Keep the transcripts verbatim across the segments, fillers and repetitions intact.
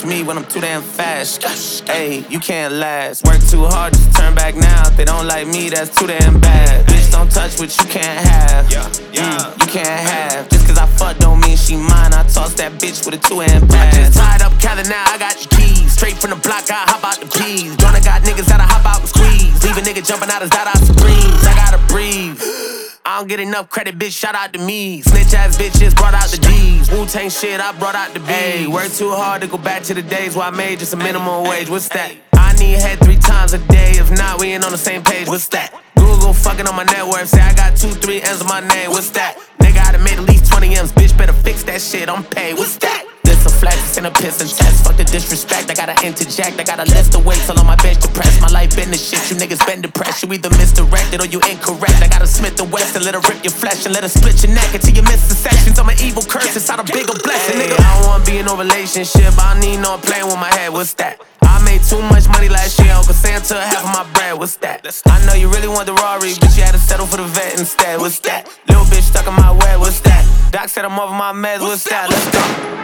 me when I'm too damn fast. Ayy, you can't last. Work too hard to turn back now. If they don't like me, that's too damn bad. Bitch, don't touch what you can't have. Yeah, yeah. Mm, you can't have. Just cause I fuck don't mean she mine. I toss that bitch with a two-hand pass. I just tied up Cali, now I got the keys. Straight from the block, I hop out the keys. Gonna got niggas that'll hop out and squeeze. Leave a nigga jumping out his Dada Supremes. I gotta breathe. I don't get enough credit, bitch, shout out to me. Snitch ass bitches brought out the D's. Wu-Tang shit, I brought out the B's. Work too hard to go back to the days where I made just a minimum wage. What's that? I need head three times a day. If not, we ain't on the same page. What's that? Google fucking on my net worth. Say I got two, three M's on my name. What's that? Nigga, I done made at least twenty M's. Bitch, better fix that shit. I'm paid. What's that? This a flex, it's in a piss and test. Fuck the disrespect, I gotta interject. I gotta list the weights all on my bench to press. My life been the shit, you niggas been depressed. You either misdirected or you incorrect. I gotta Smith the West and let her rip your flesh and let her split your neck until you miss the sections. I'm an evil curse inside a bigger blessing, nigga. I don't wanna be in no relationship, I don't need no playing with my head. What's that? I made too much money last year, Uncle Santa half of my bread. What's that? I know you really want the Rari, but you had to settle for the vet instead. What's that? Little bitch stuck in my web. What's that? Doc said I'm over my meds. What's that? Let's go.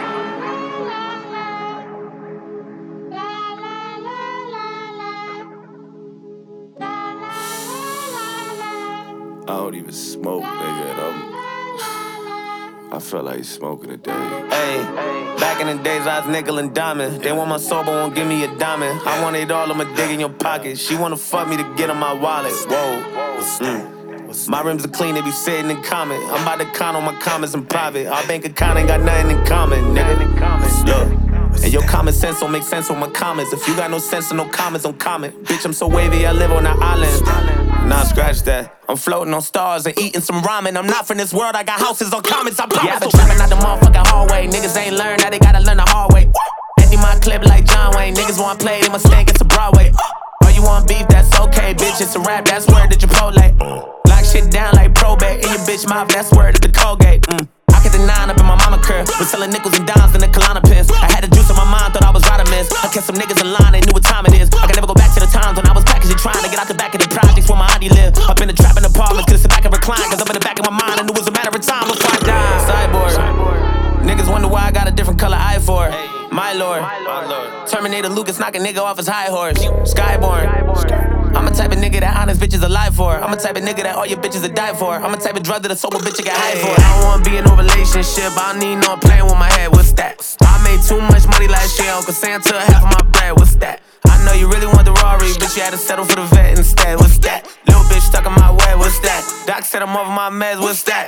I don't even smoke, nigga. I'm, I feel like smoking today. Hey, back in the days I was nickel and diamond. They want my soul but won't give me a diamond. I want it all, I'ma dig in your pocket. She wanna fuck me to get on my wallet. Whoa, mm. My rims are clean, they be sitting in common. I'm about to count on my comments in private. Our bank account ain't got nothing in common, nigga. Look. And your common sense don't make sense on my comments. If you got no sense and no comments, don't comment. Bitch, I'm so wavy, I live on an island. Nah, scratch that. I'm floating on stars and eating some ramen. I'm not from this world, I got houses on comments, I promise. Yeah, I been trapping out the motherfucking hallway. Niggas ain't learned, now they gotta learn the hard way. Empty my clip like John Wayne. Niggas want play, they must think it's a Broadway. Oh, you want beef, that's okay, bitch, it's a rap, that's word to Chipotle. Lock shit down like probate. In your bitch mouth, that's word to the Colgate. Mm. Get the nine up in my mama curve. Was selling nickels and dimes in the Kalana pins. I had the juice on my mind, thought I was right miss. I kept some niggas in line, they knew what time it is. I can never go back to the times when I was packaging, trying to get out the back of the projects where my auntie lived. Up in the trap in the apartments, couldn't sit back and recline. Cause up in the back of my mind, I knew it was a matter of time before I died. Cyborg. Niggas wonder why I got a different color eye for. My lord. Terminator Lucas knock a nigga off his high horse. Skyborn. I'm a type of nigga that honest bitches alive for. I'm a type of nigga that all your bitches will die for. I'm a type of drug that a sober bitch you get high for. I don't wanna be in no relationship, I don't need no playing with my head. What's that? I made too much money last year, Uncle Santa half of my bread. What's that? I know you really want the Rari, but you had to settle for the vet instead. What's that? Little bitch stuck in my web. What's that? Doc said I'm over my meds. What's that?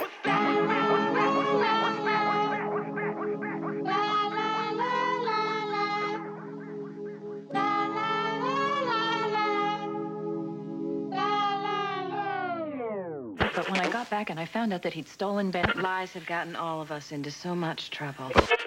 But when I got back and I found out that he'd stolen Ben, lies had gotten all of us into so much trouble.